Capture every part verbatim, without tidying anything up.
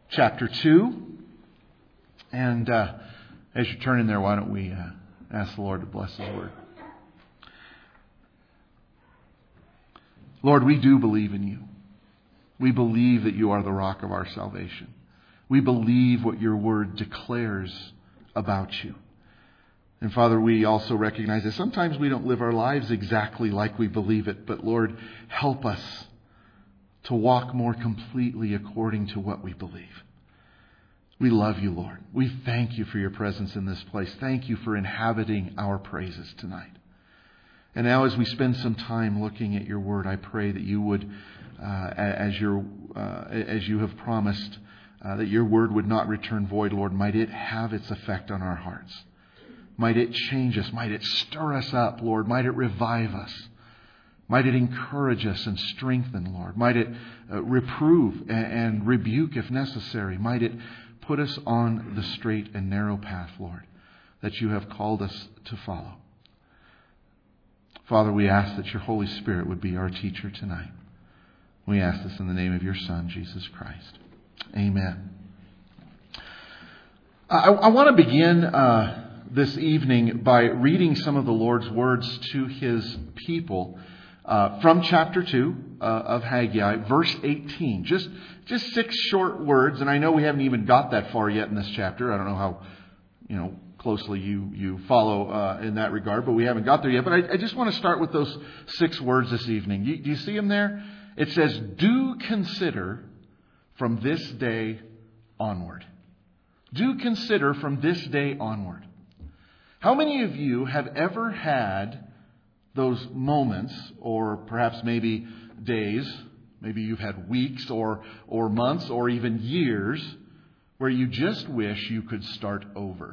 chapter two. And uh, as you turn in there, why don't we uh, ask the Lord to bless His Word. Lord, we do believe in You. We believe that You are the rock of our salvation. We believe what Your Word declares about You. And Father, we also recognize that sometimes we don't live our lives exactly like we believe it. But Lord, help us to walk more completely according to what we believe. We love You, Lord. We thank You for Your presence in this place. Thank You for inhabiting our praises tonight. And now as we spend some time looking at Your Word, I pray that You would, uh, as, your, uh, as You have promised, uh, that Your Word would not return void, Lord. Might it have its effect on our hearts. Might it change us. Might it stir us up, Lord. Might it revive us. Might it encourage us and strengthen, Lord. Might it uh, reprove and, and rebuke if necessary. Might it put us on the straight and narrow path, Lord, that You have called us to follow. Father, we ask that Your Holy Spirit would be our teacher tonight. We ask this in the name of Your Son, Jesus Christ. Amen. I, I want to begin uh, this evening by reading some of the Lord's words to His people uh, from chapter two uh, of Haggai, verse eighteen. Just, just six short words, and I know we haven't even got that far yet in this chapter. I don't know how, you know, closely you you follow uh, in that regard, but we haven't got there yet. But I, I just want to start with those six words this evening. You, do you see them there? It says, "Do consider from this day onward." Do consider from this day onward. How many of you have ever had those moments, or perhaps maybe days, maybe you've had weeks or or months or even years, where you just wish you could start over?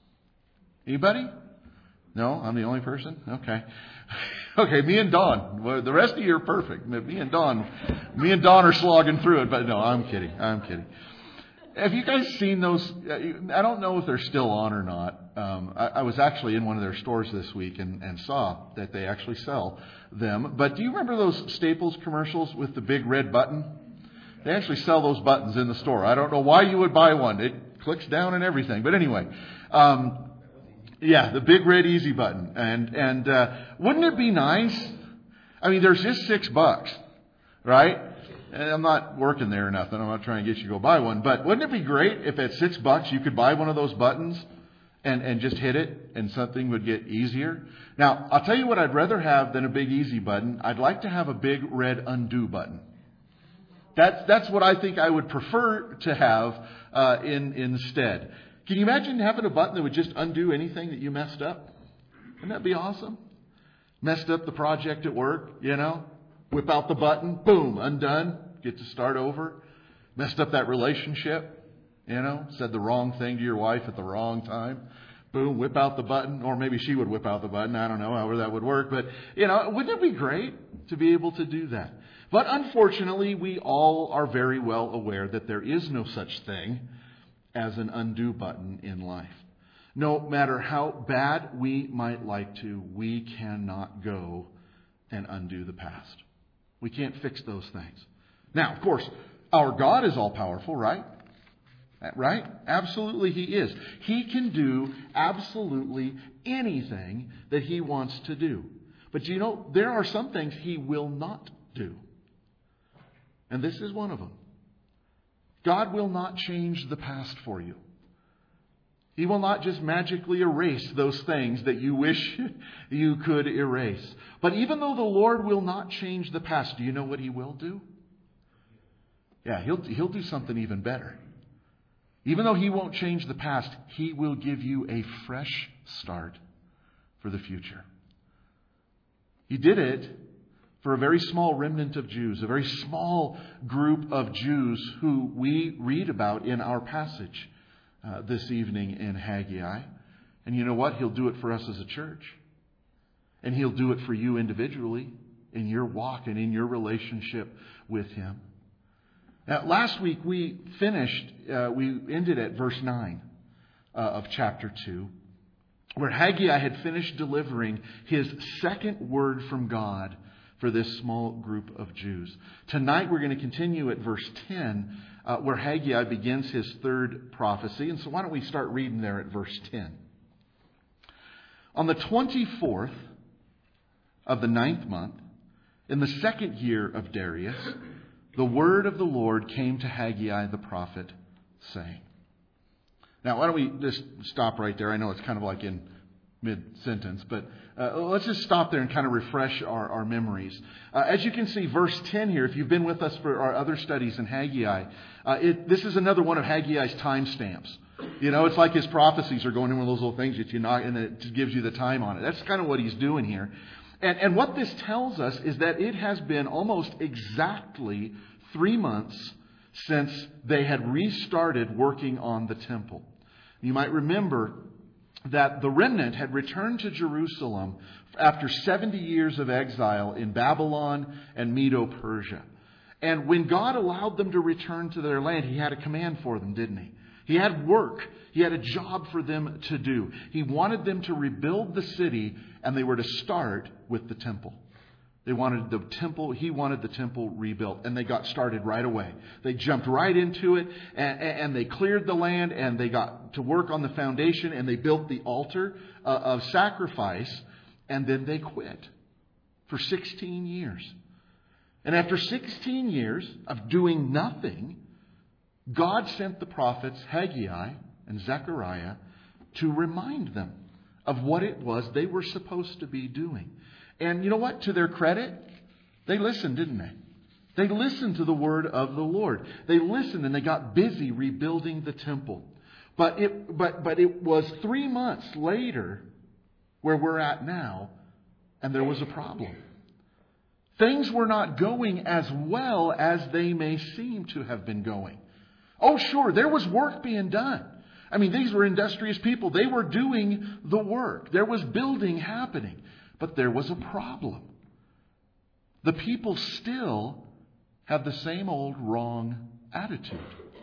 Anybody? No? I'm the only person? Okay. Okay, me and Dawn. Well, the rest of you are perfect. Me and Dawn, me and Dawn are slogging through it, but no, I'm kidding. I'm kidding. Have you guys seen those? I don't know if they're still on or not. Um, I, I was actually in one of their stores this week and, and saw that they actually sell them. But do you remember those Staples commercials with the big red button? They actually sell those buttons in the store. I don't know why you would buy one. It clicks down and everything. But anyway, um, yeah, the big red easy button. And and uh, wouldn't it be nice? I mean, there's just six bucks, right? And I'm not working there or nothing. I'm not trying to get you to go buy one. But wouldn't it be great if at six bucks you could buy one of those buttons and, and just hit it and something would get easier? Now, I'll tell you what I'd rather have than a big easy button. I'd like to have a big red undo button. That's that's what I think I would prefer to have uh, in instead. Can you imagine having a button that would just undo anything that you messed up? Wouldn't that be awesome? Messed up the project at work, you know? Whip out the button, boom, undone. Get to start over. Messed up that relationship, you know? Said the wrong thing to your wife at the wrong time. Boom, whip out the button. Or maybe she would whip out the button. I don't know, however that would work. But, you know, wouldn't it be great to be able to do that? But unfortunately, we all are very well aware that there is no such thing as an undo button in life. No matter how bad we might like to, we cannot go and undo the past. We can't fix those things. Now, of course, our God is all powerful, right? Right? Absolutely He is. He can do absolutely anything that He wants to do. But you know, there are some things He will not do. And this is one of them. God will not change the past for you. He will not just magically erase those things that you wish you could erase. But even though the Lord will not change the past, do you know what He will do? Yeah, He'll, he'll do something even better. Even though He won't change the past, He will give you a fresh start for the future. He did it for a very small remnant of Jews, a very small group of Jews who we read about in our passage uh, this evening in Haggai. And you know what? He'll do it for us as a church. And He'll do it for you individually in your walk and in your relationship with Him. Now, last week we finished, uh, we ended at verse nine uh, of chapter two, where Haggai had finished delivering his second word from God for this small group of Jews. Tonight we're going to continue at verse ten uh, where Haggai begins his third prophecy. And so why don't we start reading there at verse ten. On the twenty-fourth of the ninth month, in the second year of Darius, the word of the Lord came to Haggai the prophet, saying. Now, why don't we just stop right there? I know it's kind of like in mid-sentence, but uh, let's just stop there and kind of refresh our, our memories. Uh, as you can see, verse ten here, if you've been with us for our other studies in Haggai, uh, it, this is another one of Haggai's timestamps. You know, it's like his prophecies are going in one of those little things that you knock, and it just gives you the time on it. That's kind of what he's doing here. And, and what this tells us is that it has been almost exactly three months since they had restarted working on the temple. You might remember that the remnant had returned to Jerusalem after seventy years of exile in Babylon and Medo-Persia. And when God allowed them to return to their land, He had a command for them, didn't He? He had work. He had a job for them to do. He wanted them to rebuild the city, and they were to start with the temple. They wanted the temple, he wanted the temple rebuilt, and they got started right away. They jumped right into it, and, and they cleared the land, and they got to work on the foundation, and they built the altar uh, of sacrifice, and then they quit for sixteen years. And after sixteen years of doing nothing, God sent the prophets Haggai and Zechariah to remind them of what it was they were supposed to be doing. And you know what? To their credit, they listened, didn't they? They listened to the word of the Lord. They listened and they got busy rebuilding the temple. But it, but, but it was three months later where we're at now, and there was a problem. Things were not going as well as they may seem to have been going. Oh, sure, there was work being done. I mean, these were industrious people. They were doing the work. There was building happening. But there was a problem. The people still have the same old wrong attitude.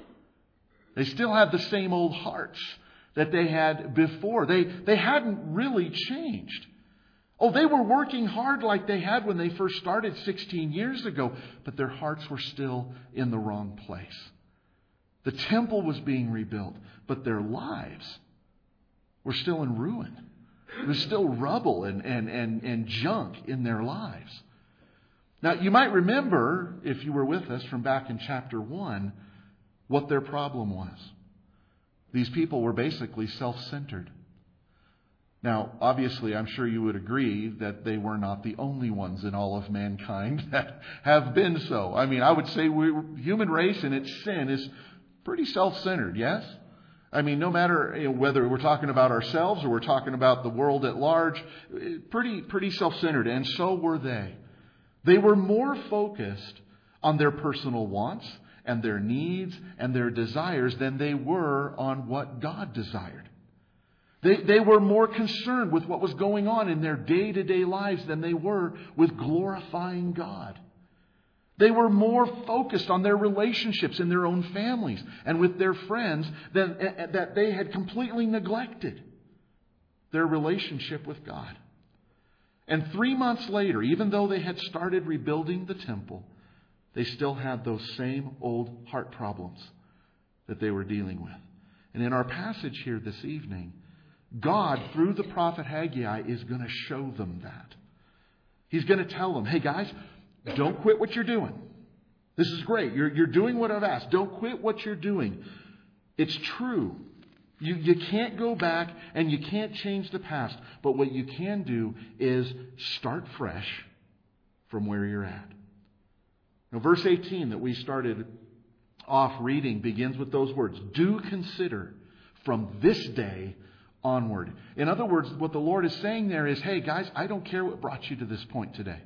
They still have the same old hearts that they had before. They, they hadn't really changed. Oh, they were working hard like they had when they first started sixteen years ago, but their hearts were still in the wrong place. The temple was being rebuilt, but their lives were still in ruin. There was still rubble and, and, and, and junk in their lives. Now, you might remember, if you were with us from back in chapter one, what their problem was. These people were basically self-centered. Now, obviously, I'm sure you would agree that they were not the only ones in all of mankind that have been so. I mean, I would say we, human race in its sin is pretty self-centered, yes? I mean, no matter you know, whether we're talking about ourselves or we're talking about the world at large, pretty, pretty self-centered. And so were they. They were more focused on their personal wants and their needs and their desires than they were on what God desired. They, they were more concerned with what was going on in their day-to-day lives than they were with glorifying God. They were more focused on their relationships in their own families and with their friends than that they had completely neglected their relationship with God. And three months later, even though they had started rebuilding the temple, they still had those same old heart problems that they were dealing with. And in our passage here this evening, God, through the prophet Haggai, is going to show them that. He's going to tell them, hey guys, don't quit what you're doing. This is great. You're, you're doing what I've asked. Don't quit what you're doing. It's true. You, you can't go back and you can't change the past. But what you can do is start fresh from where you're at. Now, verse eighteen that we started off reading begins with those words. Do consider from this day onward. In other words, what the Lord is saying there is, hey guys, I don't care what brought you to this point today.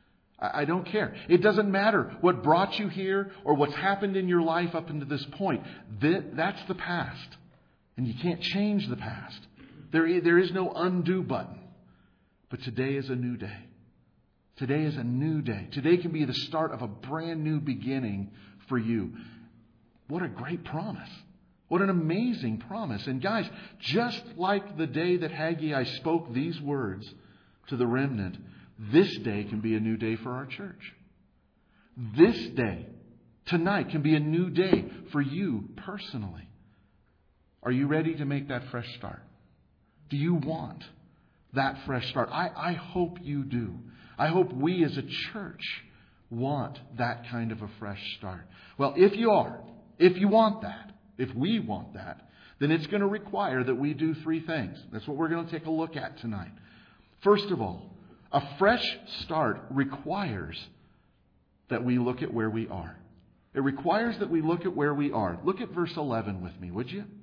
I don't care. It doesn't matter what brought you here or what's happened in your life up until this point. That's the past. And you can't change the past. There, there is no undo button. But today is a new day. Today is a new day. Today can be the start of a brand new beginning for you. What a great promise. What an amazing promise. And guys, just like the day that Haggai spoke these words to the remnant, this day can be a new day for our church. This day Tonight can be a new day for you personally. Are you ready to make that fresh start? Do you want that fresh start? I, I hope you do. I hope we as a church want that kind of a fresh start. Well, if you are, if you want that, if we want that, then it's going to require that we do three things. That's what we're going to take a look at tonight. First of all, a fresh start requires that we look at where we are. It requires that we look at where we are. Look at verse eleven with me, would you?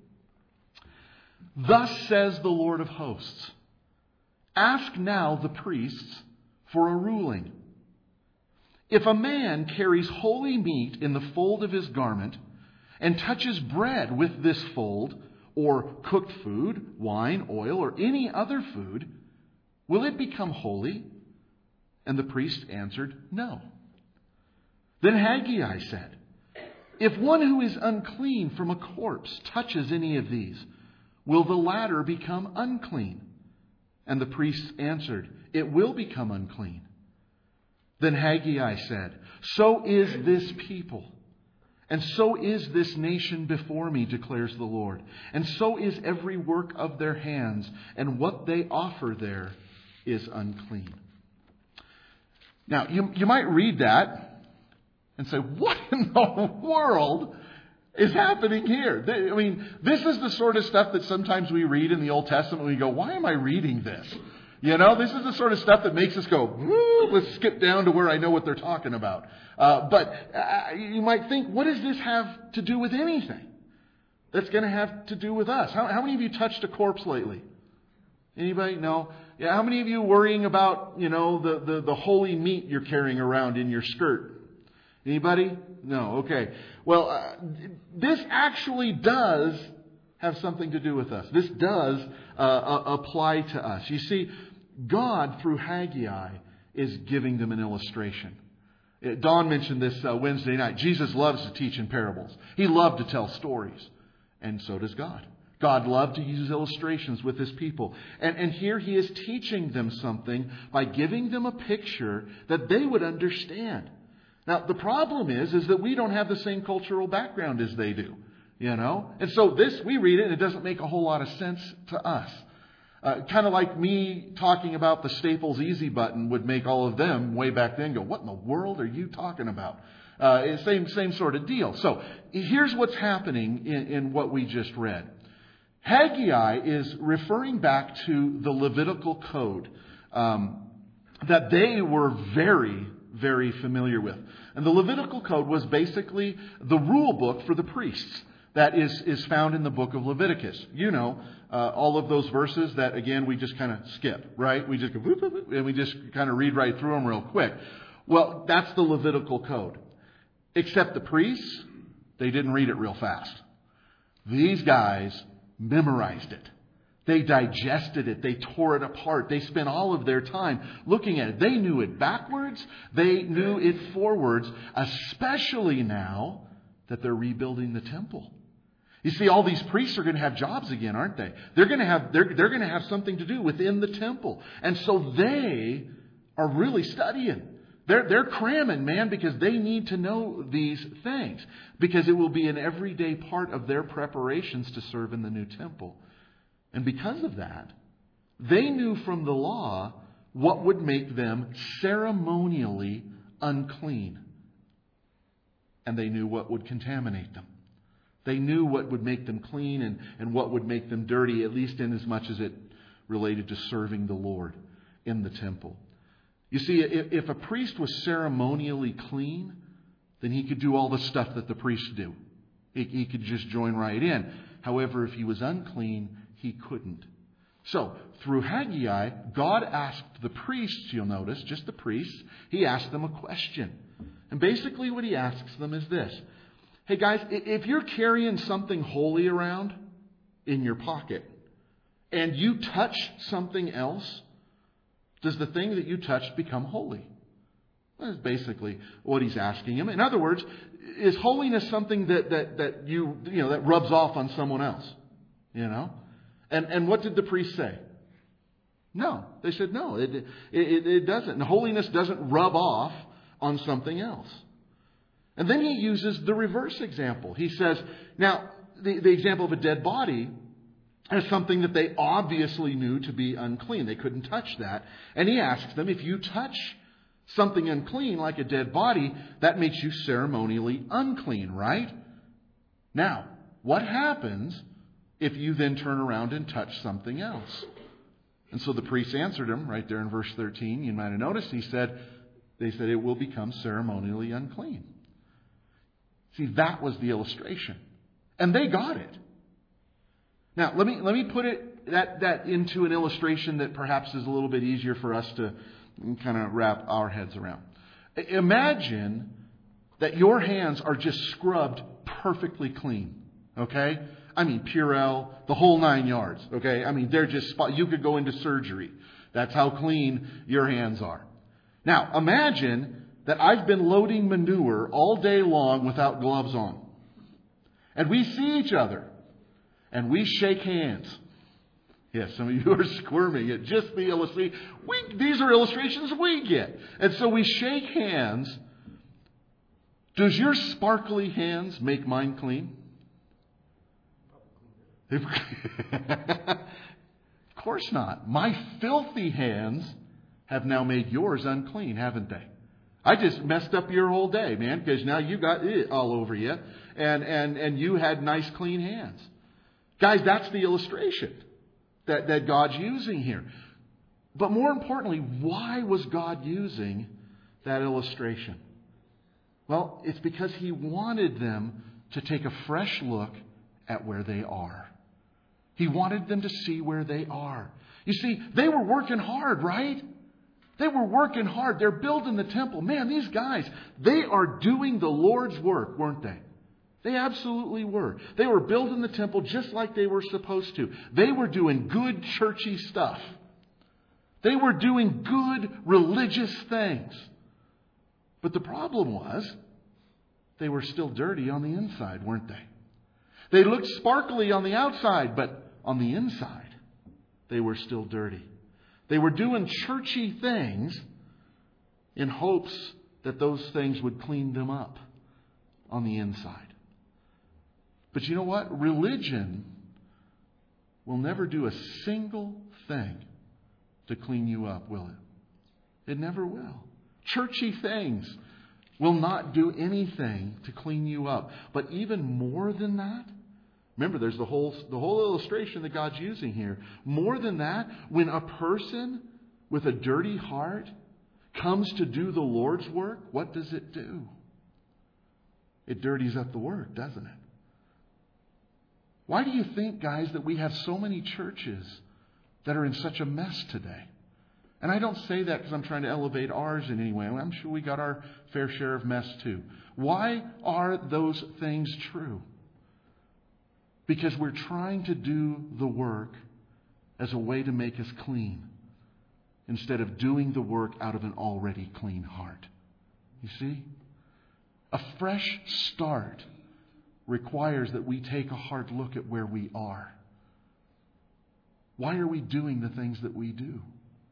Thus says the Lord of hosts, ask now the priests for a ruling. If a man carries holy meat in the fold of his garment and touches bread with this fold, or cooked food, wine, oil, or any other food, will it become holy? And the priest answered, no. Then Haggai said, if one who is unclean from a corpse touches any of these, will the latter become unclean? And the priest answered, it will become unclean. Then Haggai said, so is this people, and so is this nation before me, declares the Lord. And so is every work of their hands, and what they offer there is unclean. Now, you, you might read that and say, what in the world is happening here? I mean, this is the sort of stuff that sometimes we read in the Old Testament and we go, why am I reading this? You know, this is the sort of stuff that makes us go, woo, let's skip down to where I know what they're talking about. Uh, but uh, you might think, what does this have to do with anything that's going to have to do with us? How, how many of you touched a corpse lately? Anybody? No? Yeah. How many of you worrying about, you know, the, the, the holy meat you're carrying around in your skirt? Anybody? No. Okay. Well, uh, this actually does have something to do with us. This does uh, uh, apply to us. You see, God, through Haggai, is giving them an illustration. Don mentioned this uh, Wednesday night. Jesus loves to teach in parables. He loved to tell stories. And so does God. God loved to use illustrations with His people. And, and here He is teaching them something by giving them a picture that they would understand. Now, the problem is, is that we don't have the same cultural background as they do. You know? And so this, we read it and it doesn't make a whole lot of sense to us. Uh, kind of like me talking about the Staples Easy Button would make all of them way back then go, what in the world are you talking about? Uh, same, same sort of deal. So here's what's happening in, in what we just read. Haggai is referring back to the Levitical code um, that they were very, very familiar with. And the Levitical code was basically the rule book for the priests. That is, is found in the book of Leviticus. You know, uh, all of those verses that, again, we just kind of skip, right? We just go, whoop, whoop, whoop, and we just kind of read right through them real quick. Well, that's the Levitical code. Except the priests, they didn't read it real fast. These guys memorized it. They digested it. They tore it apart. They spent all of their time looking at it. They knew it backwards. They knew it forwards, especially now that they're rebuilding the temple. You see, all these priests are going to have jobs again, aren't they? They're going to have they're, they're going to have something to do within the temple. And so they are really studying. They're, they're cramming, man, because they need to know these things. Because it will be an everyday part of their preparations to serve in the new temple. And because of that, they knew from the law what would make them ceremonially unclean. And they knew what would contaminate them. They knew what would make them clean and, and what would make them dirty, at least in as much as it related to serving the Lord in the temple. You see, if, if a priest was ceremonially clean, then he could do all the stuff that the priests do. He, he could just join right in. However, if he was unclean, he couldn't. So, through Haggai, God asked the priests, you'll notice, just the priests, He asked them a question. And basically what He asks them is this. Hey guys, if you're carrying something holy around in your pocket and you touch something else, does the thing that you touched become holy? That's basically what He's asking him. In other words, is holiness something that, that, that you, you know, that rubs off on someone else? You know? And, and what did the priest say? No. They said no, it, it, it doesn't. And holiness doesn't rub off on something else. And then he uses the reverse example. He says, now, the, the example of a dead body as something that they obviously knew to be unclean. They couldn't touch that. And he asks them, if you touch something unclean like a dead body, that makes you ceremonially unclean, right? Now, what happens if you then turn around and touch something else? And so the priest answered him right there in verse thirteen. You might have noticed he said, they said it will become ceremonially unclean. See, that was the illustration. And they got it. Now, let me let me put it that, that into an illustration that perhaps is a little bit easier for us to kind of wrap our heads around. Imagine that your hands are just scrubbed perfectly clean. Okay? I mean, Purell, the whole nine yards. Okay? I mean, they're just spot. You could go into surgery. That's how clean your hands are. Now, imagine that I've been loading manure all day long without gloves on. And we see each other. And we shake hands. Yes, some of you are squirming at just the illustration. We, these are illustrations we get. And so we shake hands. Does your sparkly hands make mine clean? Of course not. My filthy hands have now made yours unclean, haven't they? I just messed up your whole day, man, because now you got it all over you. And, and, and you had nice, clean hands. Guys, that's the illustration that, that God's using here. But more importantly, why was God using that illustration? Well, it's because He wanted them to take a fresh look at where they are. He wanted them to see where they are. You see, they were working hard, right? They were working hard. They're building the temple. Man, these guys, they are doing the Lord's work, weren't they? They absolutely were. They were building the temple just like they were supposed to. They were doing good churchy stuff. They were doing good religious things. But the problem was, they were still dirty on the inside, weren't they? They looked sparkly on the outside, but on the inside, they were still dirty. They were doing churchy things in hopes that those things would clean them up on the inside. But you know what? Religion will never do a single thing to clean you up, will it? It never will. Churchy things will not do anything to clean you up. But even more than that, remember, there's the whole, the whole illustration that God's using here. More than that, when a person with a dirty heart comes to do the Lord's work, what does it do? It dirties up the work, doesn't it? Why do you think, guys, that we have so many churches that are in such a mess today? And I don't say that because I'm trying to elevate ours in any way. I'm sure we got our fair share of mess too. Why are those things true? Because we're trying to do the work as a way to make us clean instead of doing the work out of an already clean heart. You see? A fresh start requires that we take a hard look at where we are. Why are we doing the things that we do?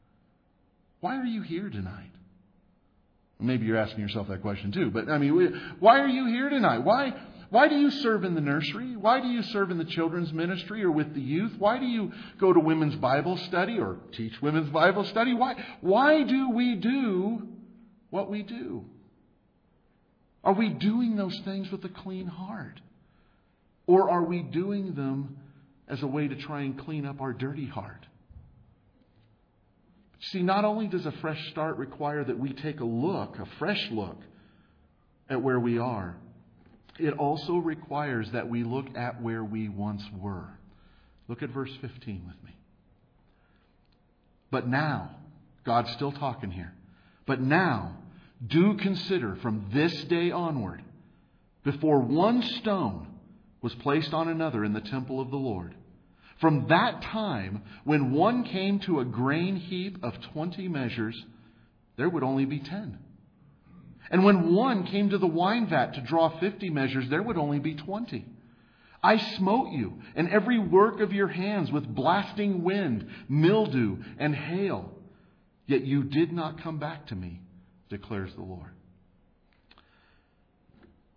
Why are you here tonight? Maybe you're asking yourself that question too, but I mean, why are you here tonight? Why, why do you serve in the nursery? Why do you serve in the children's ministry or with the youth? Why do you go to women's Bible study or teach women's Bible study? Why, why do we do what we do? Are we doing those things with a clean heart? Or are we doing them as a way to try and clean up our dirty heart? See, not only does a fresh start require that we take a look, a fresh look, at where we are, it also requires that we look at where we once were. Look at verse fifteen with me. But now, God's still talking here. But now, do consider from this day onward, before one stone was placed on another in the temple of the Lord. From that time, when one came to a grain heap of twenty measures, there would only be ten. And when one came to the wine vat to draw fifty measures, there would only be twenty. I smote you and every work of your hands with blasting wind, mildew, and hail. Yet you did not come back to me, declares the Lord.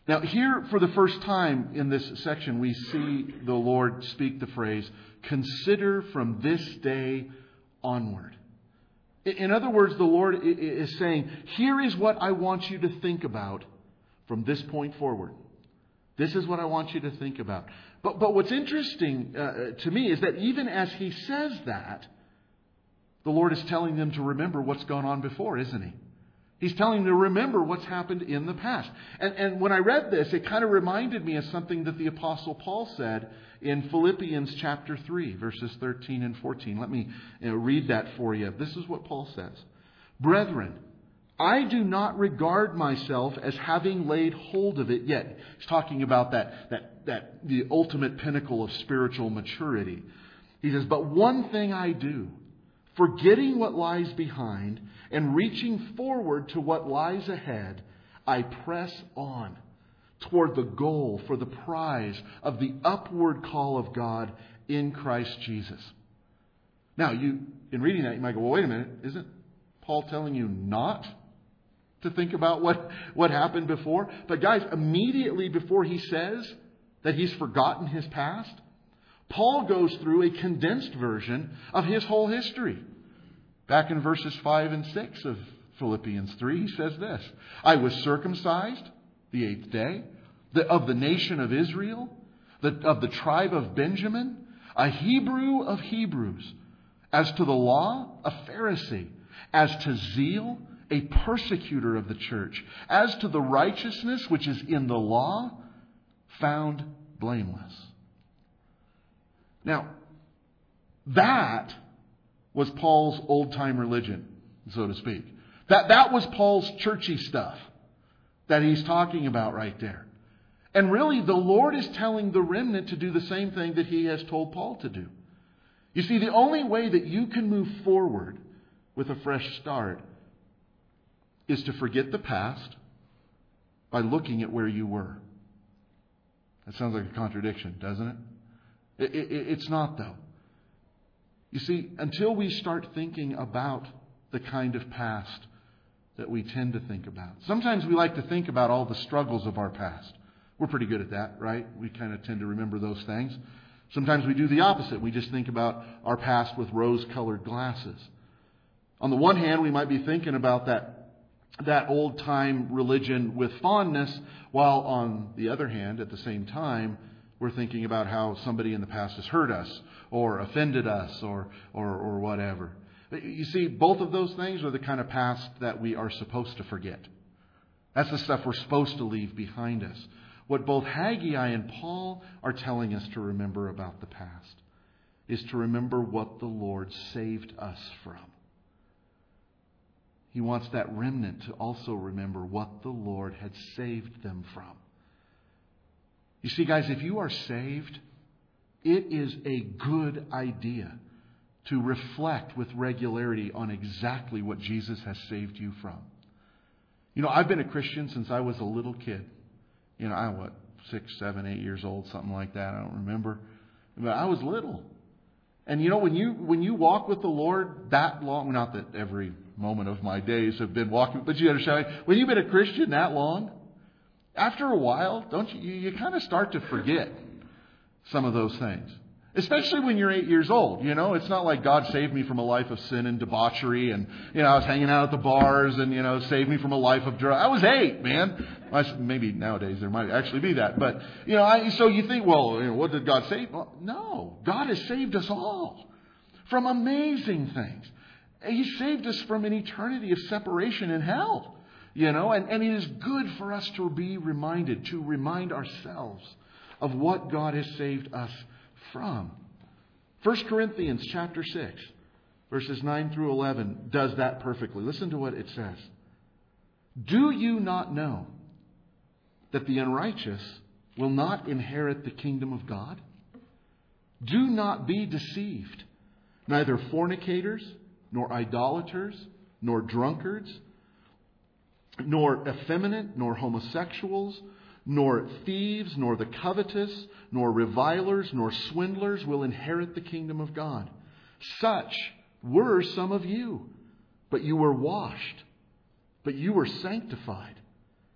Now, here for the first time in this section, we see the Lord speak the phrase, consider from this day onward. In other words, the Lord is saying, here is what I want you to think about from this point forward. This is what I want you to think about. But, but what's interesting uh, to me is that even as He says that, the Lord is telling them to remember what's gone on before, isn't He? He's telling them to remember what's happened in the past. And, and when I read this, it kind of reminded me of something that the Apostle Paul said in Philippians chapter three, verses thirteen and fourteen. Let me you know, read that for you. This is what Paul says. Brethren, I do not regard myself as having laid hold of it yet. He's talking about that, that, that the ultimate pinnacle of spiritual maturity. He says, but one thing I do, forgetting what lies behind and reaching forward to what lies ahead, I press on toward the goal for the prize of the upward call of God in Christ Jesus. Now, you in reading that, you might go, well, wait a minute, isn't Paul telling you not to think about what, what happened before? But guys, immediately before he says that he's forgotten his past, Paul goes through a condensed version of his whole history. Back in verses five and six of Philippians three, he says this, I was circumcised the eighth day, the, of the nation of Israel, the, of the tribe of Benjamin, a Hebrew of Hebrews, as to the law, a Pharisee, as to zeal, a persecutor of the church, as to the righteousness which is in the law, found blameless. Now, that was Paul's old-time religion, so to speak. That, that was Paul's churchy stuff that he's talking about right there. And really, the Lord is telling the remnant to do the same thing that He has told Paul to do. You see, the only way that you can move forward with a fresh start is to forget the past by looking at where you were. That sounds like a contradiction, doesn't it? It, it? It's not, though. You see, until we start thinking about the kind of past that we tend to think about. Sometimes we like to think about all the struggles of our past. We're pretty good at that, right? We kind of tend to remember those things. Sometimes we do the opposite. We just think about our past with rose-colored glasses. On the one hand, we might be thinking about that, that old-time religion with fondness, while on the other hand, at the same time, we're thinking about how somebody in the past has hurt us or offended us or, or, or whatever. You see, both of those things are the kind of past that we are supposed to forget. That's the stuff we're supposed to leave behind us. What both Haggai and Paul are telling us to remember about the past is to remember what the Lord saved us from. He wants that remnant to also remember what the Lord had saved them from. You see, guys, if you are saved, it is a good idea to reflect with regularity on exactly what Jesus has saved you from. You know, I've been a Christian since I was a little kid. You know, I what, six, seven, eight years old, something like that. I don't remember. But I was little. And you know, when you when you walk with the Lord that long, not that every moment of my days have been walking, but you understand, when you've been a Christian that long, after a while, don't you, you, you kind of start to forget some of those things. Especially when you're eight years old. You know, it's not like God saved me from a life of sin and debauchery and, you know, I was hanging out at the bars and, you know, saved me from a life of drugs. I was eight, man. Well, maybe nowadays there might actually be that. But, you know, I, so you think, well, you know, what did God save? Well, no. God has saved us all from amazing things. He saved us from an eternity of separation in hell. You know, and, and it is good for us to be reminded, to remind ourselves of what God has saved us from. First Corinthians chapter six, verses nine through eleven does that perfectly. Listen to what it says. Do you not know that the unrighteous will not inherit the kingdom of God? Do not be deceived. Neither fornicators, nor idolaters, nor drunkards, nor effeminate, nor homosexuals, nor thieves, nor the covetous, nor revilers, nor swindlers will inherit the kingdom of God. Such were some of you, but you were washed, but you were sanctified,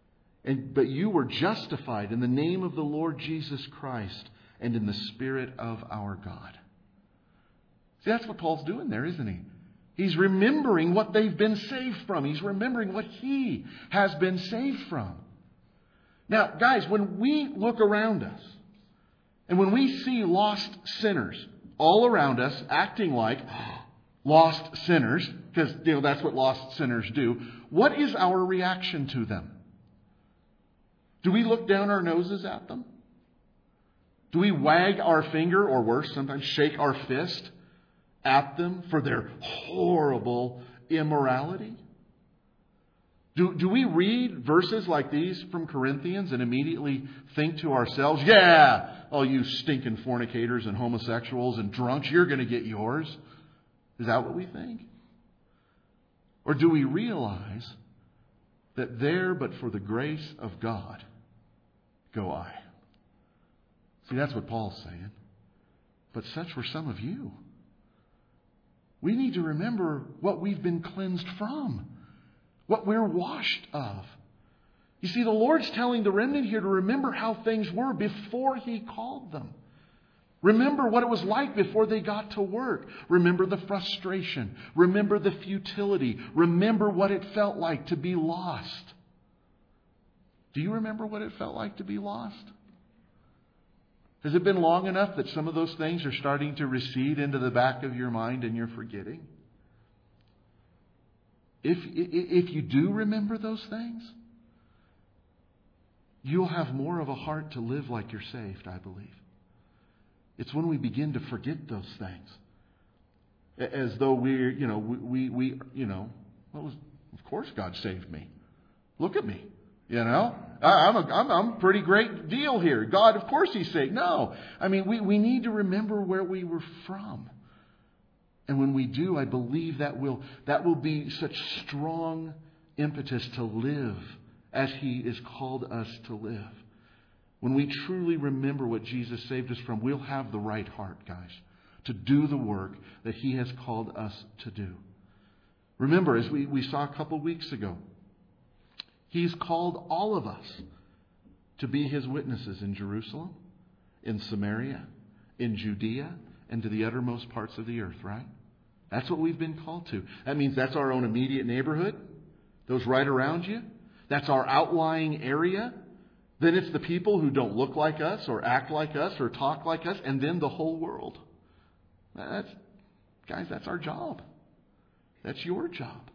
And, but you were justified in the name of the Lord Jesus Christ and in the Spirit of our God. See, that's what Paul's doing there, isn't he? He's remembering what they've been saved from. He's remembering what he has been saved from. Now, guys, when we look around us and when we see lost sinners all around us acting like lost sinners, because you know that's what lost sinners do, what is our reaction to them? Do we look down our noses at them? Do we wag our finger, or worse, sometimes shake our fist at them for their horrible immorality? Do, do we read verses like these from Corinthians and immediately think to ourselves, yeah, all you stinking fornicators and homosexuals and drunks, you're going to get yours? Is that what we think? Or do we realize that there, but for the grace of God, go I? See, that's what Paul's saying. But such were some of you. We need to remember what we've been cleansed from, what we're washed of. You see, the Lord's telling the remnant here to remember how things were before He called them. Remember what it was like before they got to work. Remember the frustration. Remember the futility. Remember what it felt like to be lost. Do you remember what it felt like to be lost? Has it been long enough that some of those things are starting to recede into the back of your mind and you're forgetting? If, if you do remember those things, you'll have more of a heart to live like you're saved, I believe. It's when we begin to forget those things. As though we're, you know, we, we you know, well, of course God saved me. Look at me. You know, I, I'm, a, I'm, I'm a pretty great deal here. God, of course He's saved. No. I mean, we, we need to remember where we were from. And when we do, I believe that will, that will be such strong impetus to live as He is called us to live. When we truly remember what Jesus saved us from, we'll have the right heart, guys, to do the work that He has called us to do. Remember, as we, we saw a couple weeks ago, He's called all of us to be His witnesses in Jerusalem, in Samaria, in Judea, and to the uttermost parts of the earth, right? That's what we've been called to. That means that's our own immediate neighborhood, those right around you. That's our outlying area. Then it's the people who don't look like us or act like us or talk like us, and then the whole world. That's, guys, that's our job. That's your job.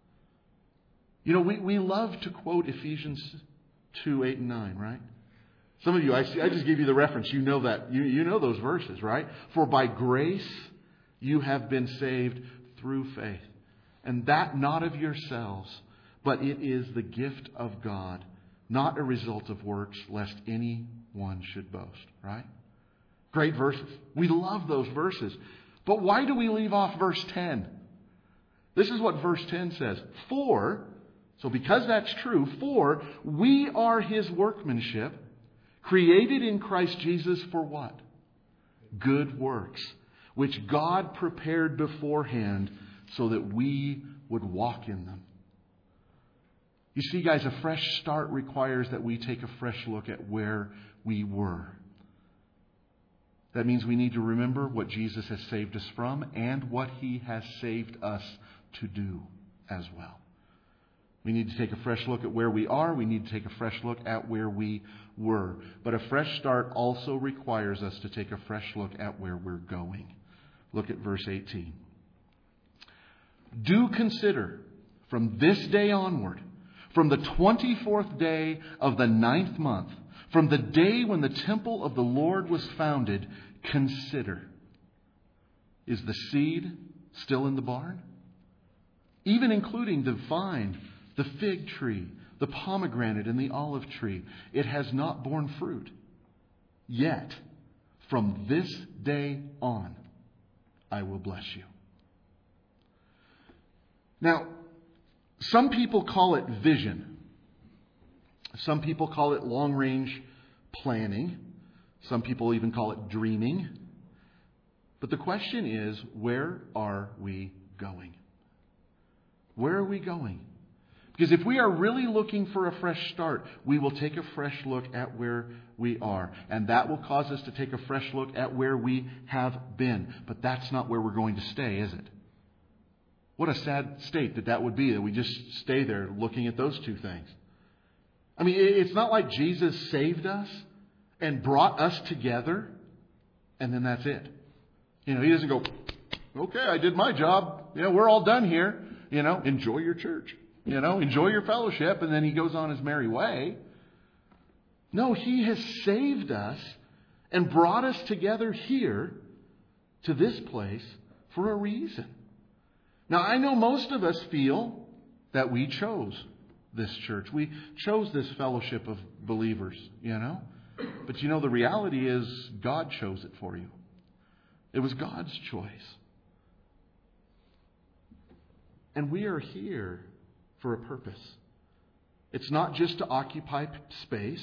You know, we, we love to quote Ephesians two, eight, and nine, right? Some of you, I see, I just gave you the reference. You know that. You, you know those verses, right? For by grace you have been saved through faith. And that not of yourselves, but it is the gift of God, not a result of works, lest anyone should boast, right? Great verses. We love those verses. But why do we leave off verse ten? This is what verse ten says. For, so because that's true, for we are His workmanship, created in Christ Jesus for what? Good works, which God prepared beforehand so that we would walk in them. You see, guys, a fresh start requires that we take a fresh look at where we were. That means we need to remember what Jesus has saved us from and what He has saved us to do as well. We need to take a fresh look at where we are. We need to take a fresh look at where we were. But a fresh start also requires us to take a fresh look at where we're going. Look at verse eighteen. Do consider from this day onward, from the twenty-fourth day of the ninth month, from the day when the temple of the Lord was founded, consider. Is the seed still in the barn? Even including the vine, the fig tree, the pomegranate, and the olive tree, it has not borne fruit. Yet, from this day on, I will bless you. Now, some people call it vision. Some people call it long-range planning. Some people even call it dreaming. But the question is, where are we going? Where are we going? Because if we are really looking for a fresh start, we will take a fresh look at where we are. And that will cause us to take a fresh look at where we have been. But that's not where we're going to stay, is it? What a sad state that that would be, that we just stay there looking at those two things. I mean, it's not like Jesus saved us and brought us together, and then that's it. You know, He doesn't go, okay, I did my job. You know, we're all done here. You know, enjoy your church. You know, enjoy your fellowship. And then He goes on His merry way. No, He has saved us and brought us together here to this place for a reason. Now, I know most of us feel that we chose this church. We chose this fellowship of believers, you know. But you know, the reality is God chose it for you. It was God's choice. And we are here for a purpose. It's not just to occupy space.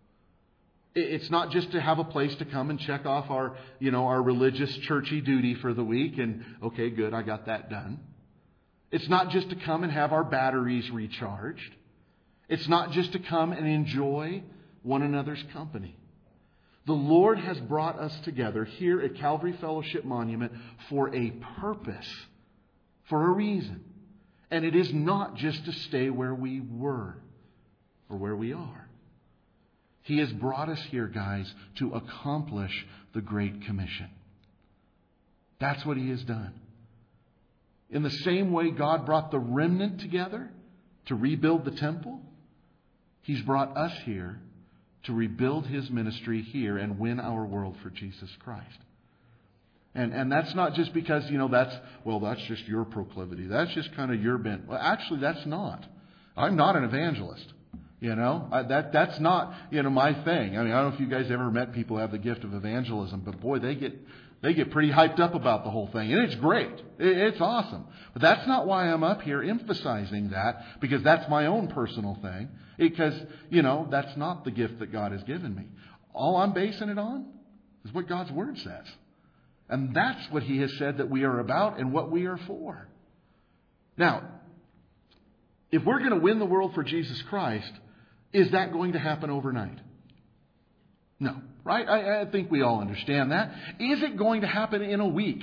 It's not just to have a place to come and check off our, you know, our religious churchy duty for the week and, okay, good, I got that done. It's not just to come and have our batteries recharged. It's not just to come and enjoy one another's company. The Lord has brought us together here at Calvary Fellowship Monument for a purpose, for a reason. And it is not just to stay where we were or where we are. He has brought us here, guys, to accomplish the Great Commission. That's what He has done. In the same way God brought the remnant together to rebuild the temple, He's brought us here to rebuild His ministry here and win our world for Jesus Christ. And and that's not just because, you know, that's, well, that's just your proclivity. That's just kind of your bent. Well, actually, that's not. I'm not an evangelist. You know, I, that that's not, you know, my thing. I mean, I don't know if you guys ever met people who have the gift of evangelism, but boy, they get they get pretty hyped up about the whole thing. And it's great. It, it's awesome. But that's not why I'm up here emphasizing that, because that's my own personal thing. Because, you know, that's not the gift that God has given me. All I'm basing it on is what God's Word says. And that's what He has said that we are about and what we are for. Now, if we're going to win the world for Jesus Christ, is that going to happen overnight? No, right? I, I think we all understand that. Is it going to happen in a week?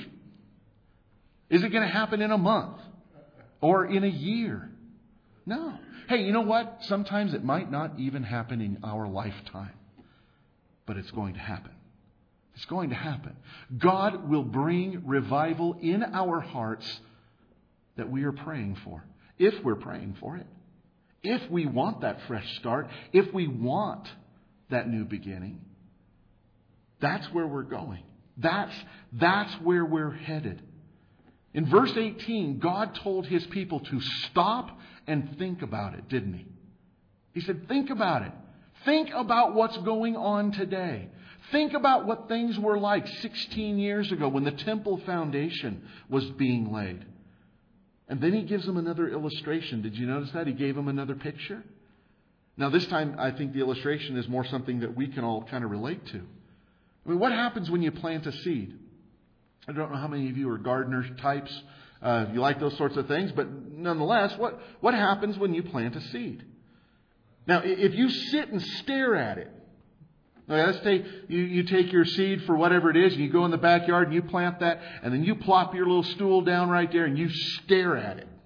Is it going to happen in a month? Or in a year? No. Hey, you know what? Sometimes it might not even happen in our lifetime. But it's going to happen. It's going to happen. God will bring revival in our hearts that we are praying for. If we're praying for it. If we want that fresh start. If we want that new beginning. That's where we're going. That's, that's where we're headed. In verse eighteen, God told His people to stop and think about it, didn't He? He said, think about it. Think about what's going on today. Think about what things were like sixteen years ago when the temple foundation was being laid. And then He gives them another illustration. Did you notice that? He gave them another picture. Now this time I think the illustration is more something that we can all kind of relate to. I mean, what happens when you plant a seed? I don't know how many of you are gardener types. Uh, you like those sorts of things. But nonetheless, what, what happens when you plant a seed? Now, if you sit and stare at it, okay, let's take, you, you take your seed for whatever it is, and you go in the backyard and you plant that, and then you plop your little stool down right there and you stare at it.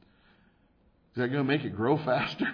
Is that going to make it grow faster?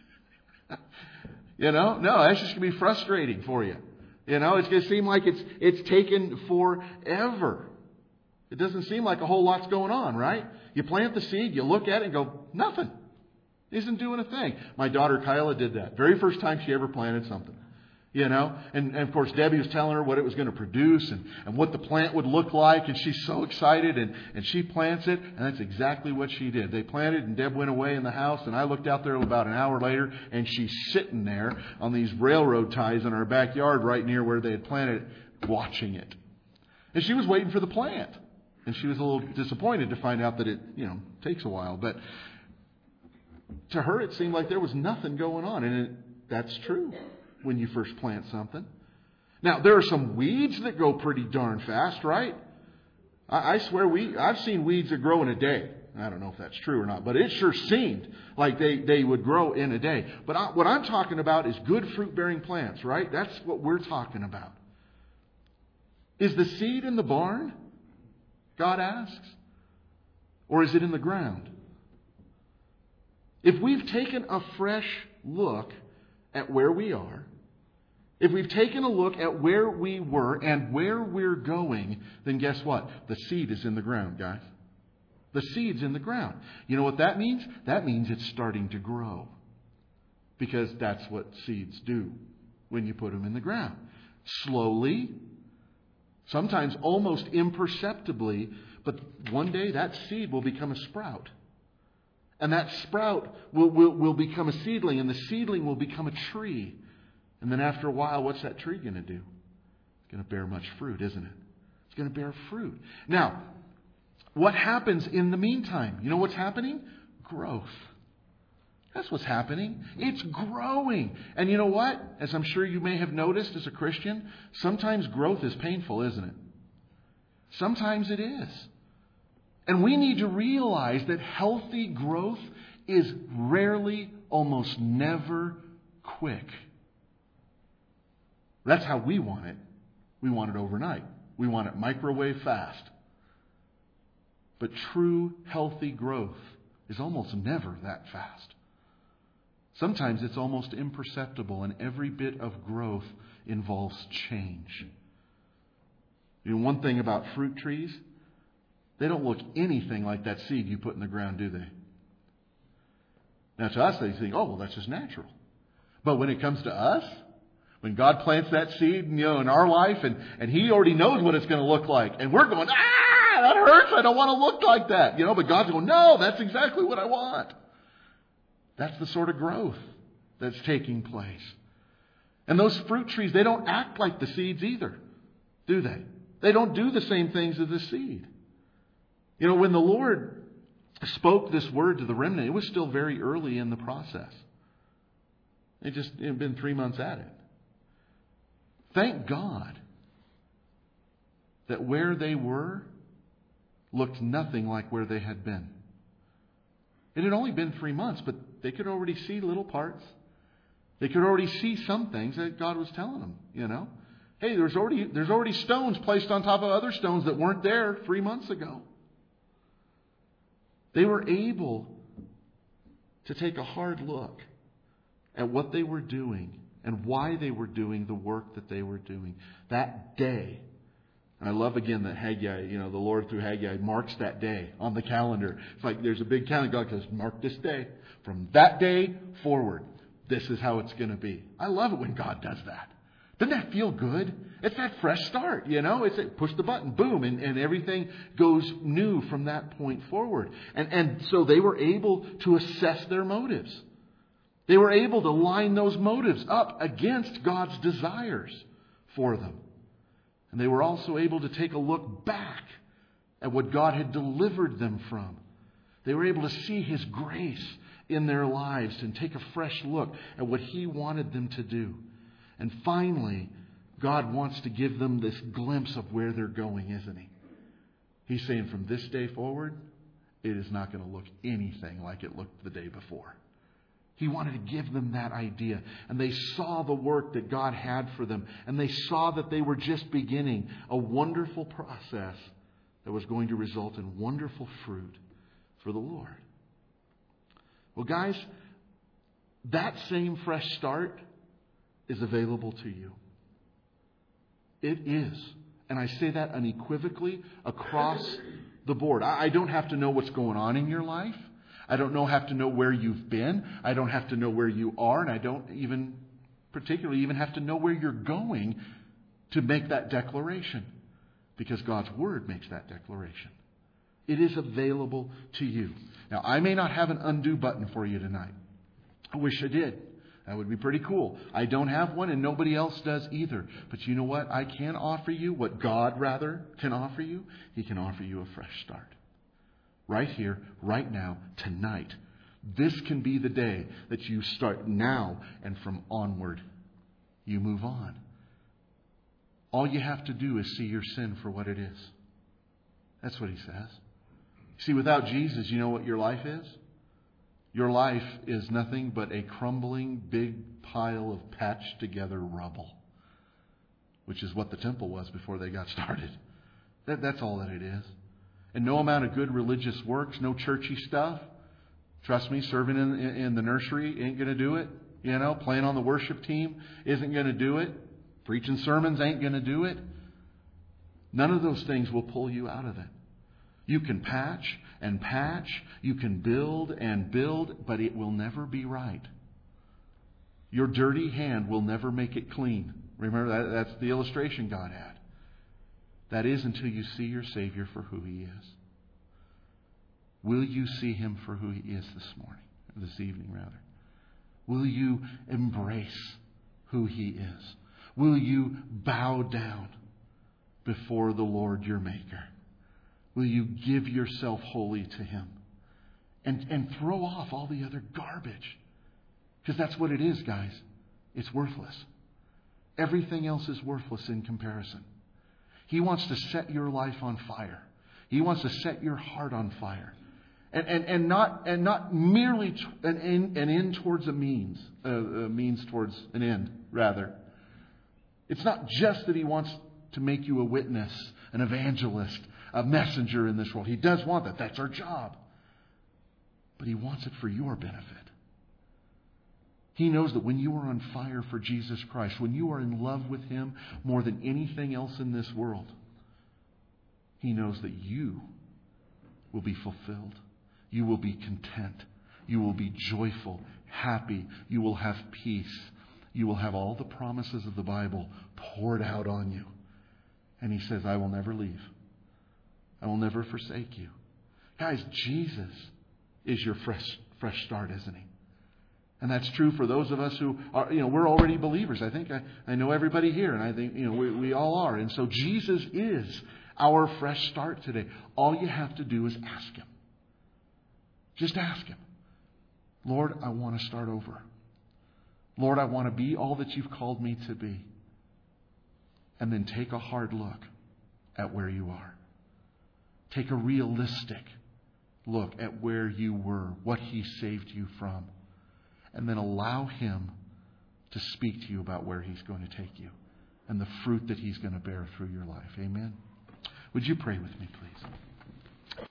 You know, no, that's just going to be frustrating for you. You know, it's going to seem like it's it's taken forever. It doesn't seem like a whole lot's going on, right? You plant the seed, you look at it and go, nothing. Isn't doing a thing. My daughter Kyla did that. Very first time she ever planted something. You know, and, and of course Debbie was telling her what it was going to produce and, and what the plant would look like. And she's so excited and, and she plants it. And that's exactly what she did. They planted and Deb went away in the house. And I looked out there about an hour later and she's sitting there on these railroad ties in our backyard right near where they had planted it, watching it. And she was waiting for the plant. And she was a little disappointed to find out that it, you know, takes a while. But to her, it seemed like there was nothing going on. And it, that's true when you first plant something. Now, there are some weeds that go pretty darn fast, right? I, I swear, we I've seen weeds that grow in a day. I don't know if that's true or not, but it sure seemed like they, they would grow in a day. But I, what I'm talking about is good fruit-bearing plants, right? That's what we're talking about. Is the seed in the barn? God asks. Or is it in the ground? If we've taken a fresh look at where we are, if we've taken a look at where we were and where we're going, then guess what? The seed is in the ground, guys. The seed's in the ground. You know what that means? That means it's starting to grow. Because that's what seeds do when you put them in the ground. Slowly, sometimes almost imperceptibly, but one day that seed will become a sprout. And that sprout will, will, will become a seedling, and the seedling will become a tree. And then after a while, what's that tree going to do? It's going to bear much fruit, isn't it? It's going to bear fruit. Now, what happens in the meantime? You know what's happening? Growth. That's what's happening. It's growing. And you know what? As I'm sure you may have noticed as a Christian, sometimes growth is painful, isn't it? Sometimes it is. And we need to realize that healthy growth is rarely, almost never quick. That's how we want it. We want it overnight. We want it microwave fast. But true healthy growth is almost never that fast. Sometimes it's almost imperceptible, and every bit of growth involves change. You know, one thing about fruit trees, they don't look anything like that seed you put in the ground, do they? Now to us, they think, oh, well, that's just natural. But when it comes to us, when God plants that seed, you know, in our life, and, and He already knows what it's going to look like, and we're going, ah, that hurts, I don't want to look like that. You know, but God's going, no, that's exactly what I want. That's the sort of growth that's taking place. And those fruit trees, they don't act like the seeds either, do they? They don't do the same things as the seed. You know, when the Lord spoke this word to the remnant, it was still very early in the process. It just it had been three months at it. Thank God that where they were looked nothing like where they had been. It had only been three months, but they could already see little parts. They could already see some things that God was telling them, you know. Hey, there's already there's already stones placed on top of other stones that weren't there three months ago. They were able to take a hard look at what they were doing and why they were doing the work that they were doing that day. And I love again that Haggai, you know, the Lord through Haggai marks that day on the calendar. It's like there's a big calendar. God says, mark this day. From that day forward, this is how it's going to be. I love it when God does that. Doesn't that feel good? It's that fresh start, you know. It's like push the button, boom, and, and everything goes new from that point forward. And, and so they were able to assess their motives. They were able to line those motives up against God's desires for them. And they were also able to take a look back at what God had delivered them from. They were able to see His grace in their lives and take a fresh look at what He wanted them to do. And finally, God wants to give them this glimpse of where they're going, isn't He? He's saying from this day forward, it is not going to look anything like it looked the day before. He wanted to give them that idea. And they saw the work that God had for them. And they saw that they were just beginning a wonderful process that was going to result in wonderful fruit for the Lord. Well, guys, that same fresh start is available to you. It is. And I say that unequivocally across the board. I don't have to know what's going on in your life. I don't know, have to know where you've been. I don't have to know where you are. And I don't even particularly even have to know where you're going to make that declaration. Because God's Word makes that declaration. It is available to you. Now, I may not have an undo button for you tonight. I wish I did. That would be pretty cool. I don't have one, and nobody else does either. But you know what I can offer you? What God, rather, can offer you? He can offer you a fresh start. Right here, right now, tonight. This can be the day that you start now, and from onward, you move on. All you have to do is see your sin for what it is. That's what He says. See, without Jesus, you know what your life is? Your life is nothing but a crumbling big pile of patched together rubble, which is what the temple was before they got started. That, that's all that it is. And no amount of good religious works, no churchy stuff. Trust me, serving in, in the nursery ain't going to do it. You know, playing on the worship team isn't going to do it. Preaching sermons ain't going to do it. None of those things will pull you out of it. You can patch and patch. You can build and build, but it will never be right. Your dirty hand will never make it clean. Remember, that, that's the illustration God had. That is until you see your Savior for who He is. Will you see Him for who He is this morning, or this evening rather? Will you embrace who He is? Will you bow down before the Lord your Maker? Will you give yourself wholly to Him? And, and throw off all the other garbage. Because that's what it is, guys. It's worthless. Everything else is worthless in comparison. He wants to set your life on fire. He wants to set your heart on fire. And, and, and not and not merely t- an, in, an end towards a means. Uh, a means towards an end, rather. It's not just that He wants to make you a witness, an evangelist, a messenger in this world. He does want that. That's our job. But He wants it for your benefit. He knows that when you are on fire for Jesus Christ, when you are in love with Him more than anything else in this world, He knows that you will be fulfilled. You will be content. You will be joyful, happy. You will have peace. You will have all the promises of the Bible poured out on you. And He says, I will never leave. I will never forsake you. Guys, Jesus is your fresh, fresh start, isn't He? And that's true for those of us who are, you know, we're already believers. I think I, I know everybody here, and I think, you know, we, we all are. And so Jesus is our fresh start today. All you have to do is ask Him. Just ask Him. Lord, I want to start over. Lord, I want to be all that You've called me to be. And then take a hard look at where you are. Take a realistic look at where you were, what He saved you from. And then allow Him to speak to you about where He's going to take you and the fruit that He's going to bear through your life. Amen. Would you pray with me, please?